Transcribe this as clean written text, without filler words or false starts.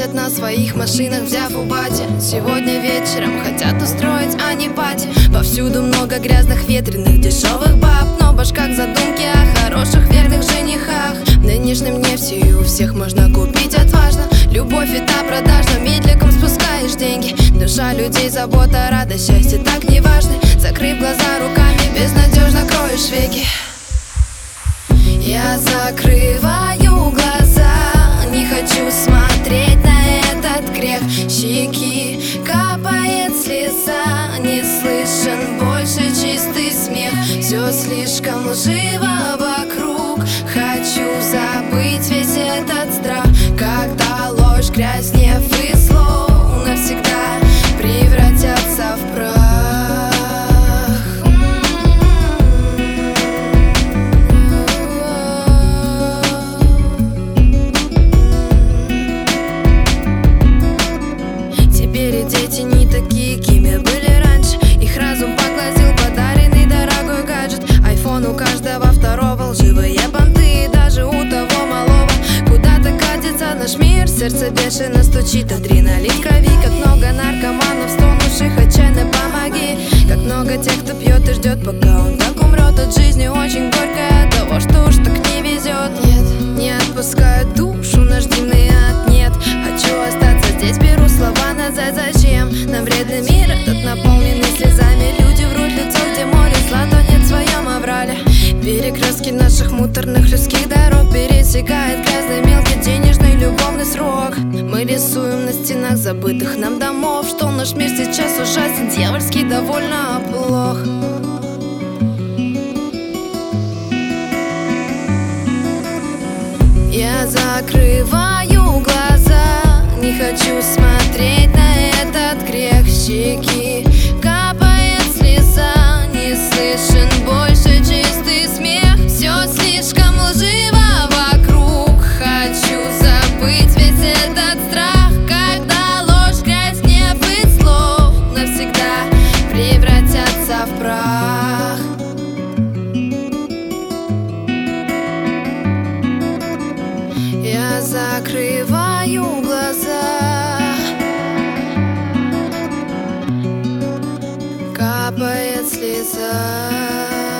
Катят на своих машинах, взяв у бати. Сегодня вечером хотят устроить ани-пати. Повсюду много грязных, ветреных, дешевых баб, но в башках задумки о хороших, верных женихах. В нынешнем нефти и у всех можно купить отважно. Любовь это продажна, медликом спускаешь деньги. Душа людей, забота, радость, счастье так не важны. Закрыв глаза руками, безнадежно кроешь веки. Я закрываю глаза, не хочу смотреть на этот грех. Щеки капает слеза, не слышен больше чистый смех. Все слишком лживо вокруг, хочу забыть весь этот страх. Когда ложь, грязь, гнев и зло навсегда превратятся в прах. Дети не такие, кими были раньше. Их разум поглотил подаренный дорогой гаджет. Айфон у каждого второго, лживые понты, даже у того малого. Куда-то катится наш мир, сердце бешено стучит, адреналин в крови. Как много наркоманов, стонувших, отчаянно помоги. Как много тех, кто пьет и ждет, пока он так умрет. От жизни очень горько, от того, что уж так не везет. Нет, не отпускают душу, наш дивный ад, нет. Хочу остаться здесь, беру слова назад. Зачем нам вредный мир этот, наполненный слезами? Люди врут, лицо, где море зла тонет в своем оврале. Перекрестки наших муторных людских дорог пересекает грязный, мелкий, денежный, любовный срок. Мы рисуем на стенах забытых нам домов, что наш мир сейчас ужасен, дьявольский, довольно плох. Я закрываю глаза, не хочу смотреть на этот грех. Щеки капает слеза, не слышен больше чистый смех. Все слишком лживо вокруг, хочу забыть весь этот страх. Когда ложь, грязь, гнев и зло навсегда превратятся в прах. Я закрываю глаза, капает слеза.